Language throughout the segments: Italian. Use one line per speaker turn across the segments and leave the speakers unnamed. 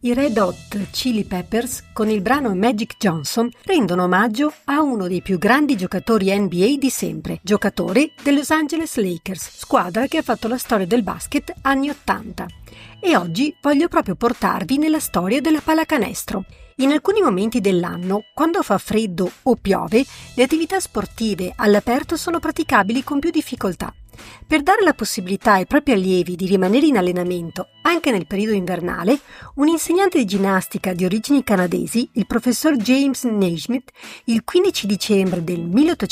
I Red Hot Chili Peppers, con il brano Magic Johnson, rendono omaggio a uno dei più grandi giocatori NBA di sempre, giocatore dei Los Angeles Lakers, squadra che ha fatto la storia del basket anni 80. E oggi voglio proprio portarvi nella storia della pallacanestro. In alcuni momenti dell'anno, quando fa freddo o piove, le attività sportive all'aperto sono praticabili con più difficoltà. Per dare la possibilità ai propri allievi di rimanere in allenamento anche nel periodo invernale, un insegnante di ginnastica di origini canadesi, il professor James Naismith, il 15 dicembre del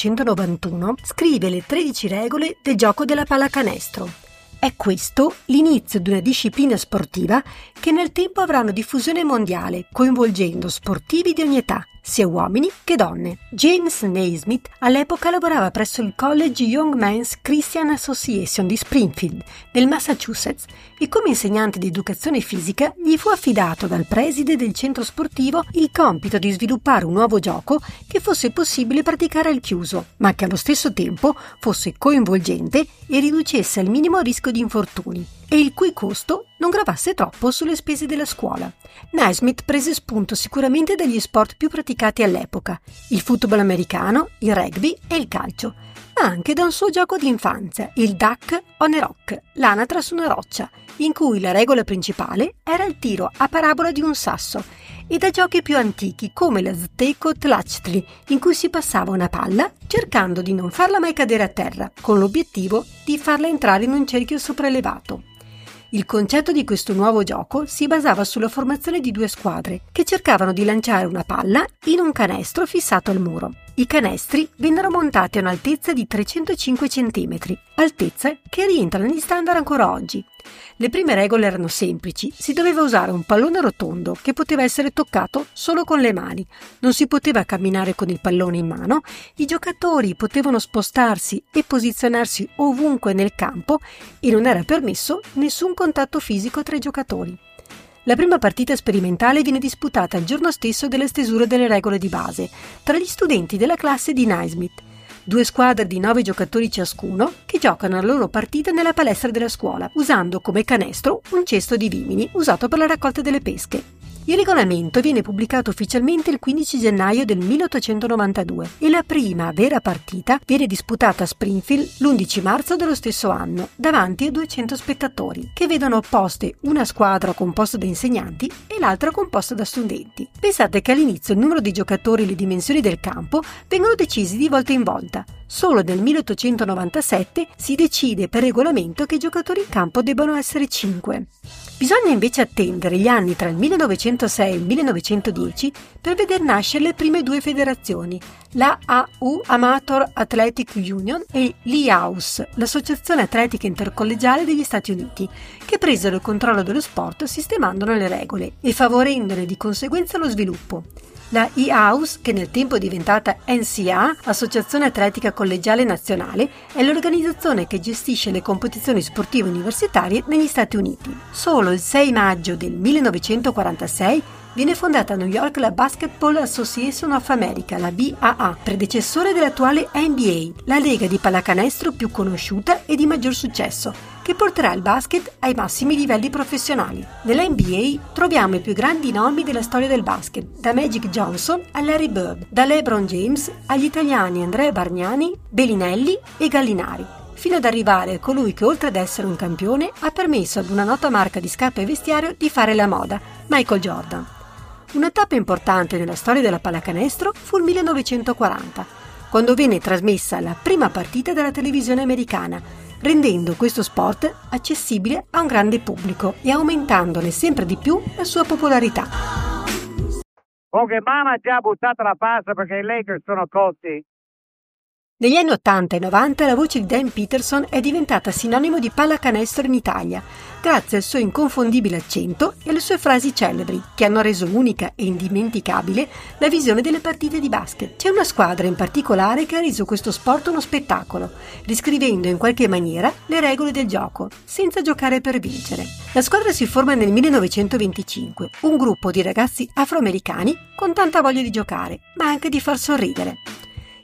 1891 scrive le 13 regole del gioco della pallacanestro. È questo l'inizio di una disciplina sportiva che nel tempo avranno diffusione mondiale, coinvolgendo sportivi di ogni età, sia uomini che donne. James Naismith all'epoca lavorava presso il College Young Men's Christian Association di Springfield, nel Massachusetts, e come insegnante di educazione fisica gli fu affidato dal preside del centro sportivo il compito di sviluppare un nuovo gioco che fosse possibile praticare al chiuso, ma che allo stesso tempo fosse coinvolgente e riducesse al minimo il rischio di infortuni, e il cui costo non gravasse troppo sulle spese della scuola. Naismith prese spunto sicuramente dagli sport più praticati all'epoca, il football americano, il rugby e il calcio, ma anche da un suo gioco di infanzia, il duck on a rock, l'anatra su una roccia, in cui la regola principale era il tiro a parabola di un sasso, e da giochi più antichi come l'Azteco Tlachtli, in cui si passava una palla cercando di non farla mai cadere a terra, con l'obiettivo di farla entrare in un cerchio sopraelevato. Il concetto di questo nuovo gioco si basava sulla formazione di due squadre che cercavano di lanciare una palla in un canestro fissato al muro. I canestri vennero montati a un'altezza di 305 cm, altezza che rientra negli standard ancora oggi. Le prime regole erano semplici: si doveva usare un pallone rotondo che poteva essere toccato solo con le mani, non si poteva camminare con il pallone in mano, i giocatori potevano spostarsi e posizionarsi ovunque nel campo e non era permesso nessun contatto fisico tra i giocatori. La prima partita sperimentale viene disputata il giorno stesso della stesura delle regole di base tra gli studenti della classe di Naismith. 2 squadre di 9 giocatori ciascuno che giocano la loro partita nella palestra della scuola, usando come canestro un cesto di vimini usato per la raccolta delle pesche. Il regolamento viene pubblicato ufficialmente il 15 gennaio del 1892 e la prima vera partita viene disputata a Springfield l'11 marzo dello stesso anno, davanti a 200 spettatori, che vedono opposte una squadra composta da insegnanti e l'altra composta da studenti. Pensate che all'inizio il numero di giocatori e le dimensioni del campo vengono decisi di volta in volta. Solo nel 1897 si decide per regolamento che i giocatori in campo debbano essere 5. Bisogna invece attendere gli anni tra il 1906 e il 1910 per veder nascere le prime 2 federazioni, l'AAU Amateur Athletic Union e l'IAUS, l'Associazione Atletica Intercollegiale degli Stati Uniti, che presero il controllo dello sport sistemandone le regole e favorendone di conseguenza lo sviluppo. La IAUS, che nel tempo è diventata NCAA, Associazione Atletica Collegiale Nazionale, è l'organizzazione che gestisce le competizioni sportive universitarie negli Stati Uniti. Solo il 6 maggio del 1946 viene fondata a New York la Basketball Association of America, la BAA, predecessore dell'attuale NBA, la lega di pallacanestro più conosciuta e di maggior successo, che porterà il basket ai massimi livelli professionali. Nella NBA troviamo i più grandi nomi della storia del basket, da Magic Johnson a Larry Bird, da LeBron James agli italiani Andrea Bargnani, Bellinelli e Gallinari, fino ad arrivare a colui che, oltre ad essere un campione, ha permesso ad una nota marca di scarpe e vestiario di fare la moda, Michael Jordan. Una tappa importante nella storia della pallacanestro fu il 1940, quando venne trasmessa la prima partita della televisione americana, rendendo questo sport accessibile a un grande pubblico e aumentandone sempre di più la sua popolarità.
Che mamma ha già buttato la pasta perché i Lakers sono cotti.
Negli anni 80 e 90 la voce di Dan Peterson è diventata sinonimo di pallacanestro in Italia, grazie al suo inconfondibile accento e alle sue frasi celebri, che hanno reso unica e indimenticabile la visione delle partite di basket. C'è una squadra in particolare che ha reso questo sport uno spettacolo, riscrivendo in qualche maniera le regole del gioco, senza giocare per vincere. La squadra si forma nel 1925, un gruppo di ragazzi afroamericani con tanta voglia di giocare, ma anche di far sorridere.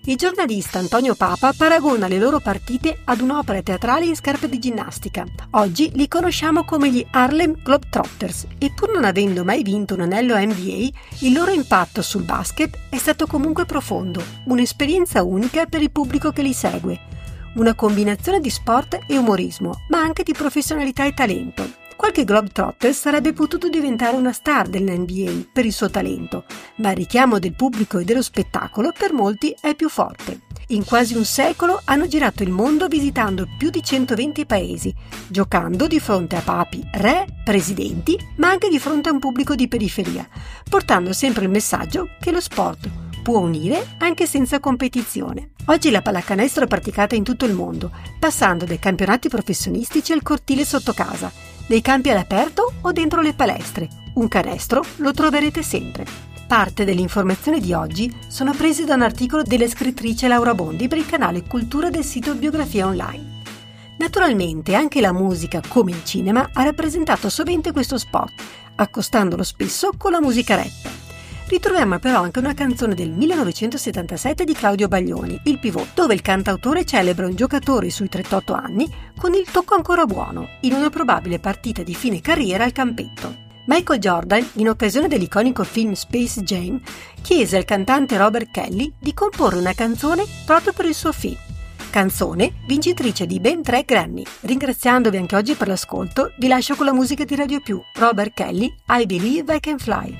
Il giornalista Antonio Papa paragona le loro partite ad un'opera teatrale in scarpe di ginnastica. Oggi li conosciamo come gli Harlem Globetrotters e pur non avendo mai vinto un anello NBA, il loro impatto sul basket è stato comunque profondo, un'esperienza unica per il pubblico che li segue. Una combinazione di sport e umorismo, ma anche di professionalità e talento. Qualche Globetrotter sarebbe potuto diventare una star dell'NBA per il suo talento, ma il richiamo del pubblico e dello spettacolo per molti è più forte. In quasi un secolo hanno girato il mondo visitando più di 120 paesi, giocando di fronte a papi, re, presidenti, ma anche di fronte a un pubblico di periferia, portando sempre il messaggio che lo sport può unire anche senza competizione. Oggi la pallacanestro è praticata in tutto il mondo, passando dai campionati professionistici al cortile sotto casa, nei campi all'aperto o dentro le palestre. Un canestro lo troverete sempre. Parte delle informazioni di oggi sono prese da un articolo della scrittrice Laura Bondi per il canale Cultura del sito Biografia Online. Naturalmente anche la musica, come il cinema, ha rappresentato sovente questo sport, accostandolo spesso con la musica rap. Ritroviamo però anche una canzone del 1977 di Claudio Baglioni, Il Pivot, dove il cantautore celebra un giocatore sui 38 anni con il tocco ancora buono, in una probabile partita di fine carriera al campetto. Michael Jordan, in occasione dell'iconico film Space Jam, chiese al cantante Robert Kelly di comporre una canzone proprio per il suo film. Canzone vincitrice di ben 3 Grammy. Ringraziandovi anche oggi per l'ascolto, vi lascio con la musica di Radio Più. Robert Kelly, I Believe I Can Fly.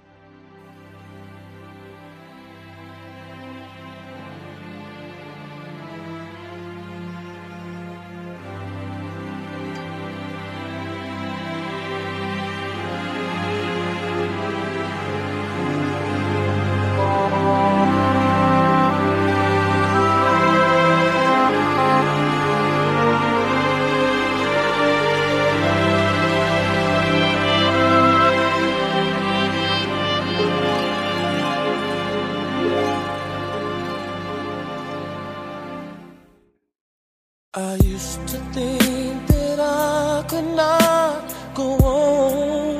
I used to think that I could not go on,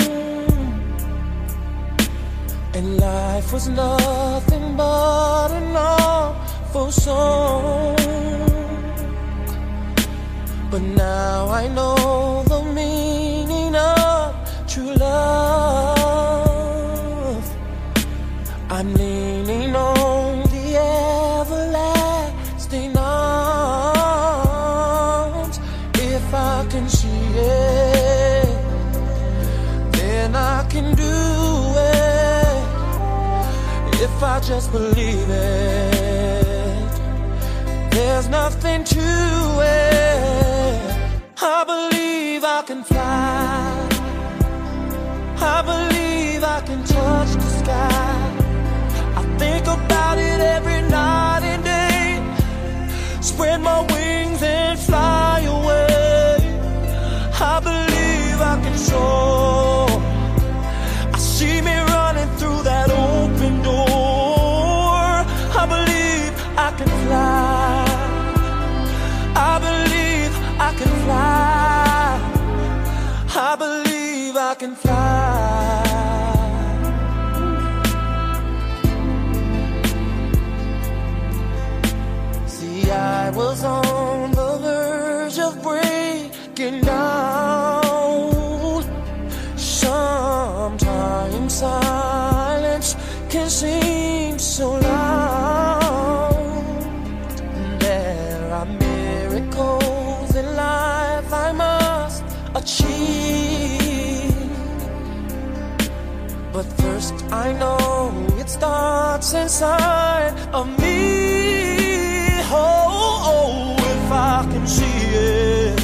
and life was nothing but an awful song. But now I know the meaning of true love. I'm leaning on the everlasting arms. If I can see it, then I can do it. If I just believe it, there's nothing to it. I believe I can fly. I believe I can touch the sky. I think about it every night and day. Spread my wings and fly away. I believe I can soar. I see me running through that open door. I believe I can fly. I believe I can fly. I believe I can fly. See, I was on the verge of breaking down. Sometimes silence can seem so loud. There are miracles in life I must achieve. But first I know it starts inside of me. Oh, if I can see it,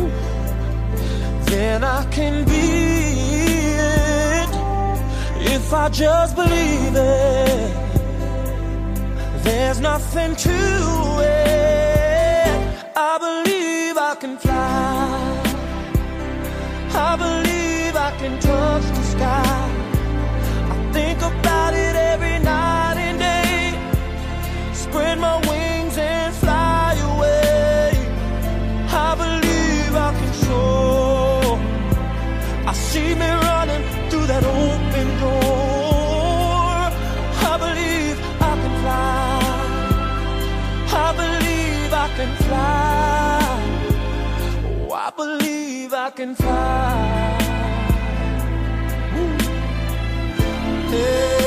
then I can be it. If I just believe it, there's nothing to it. I believe I can fly. I believe I can touch the sky. I think about it every night and day. Spread my wings and fly away. I believe I can soar. I see me running through that open door. I believe I can fly. can fly. Oh, I believe I can fly. Woo. Yeah.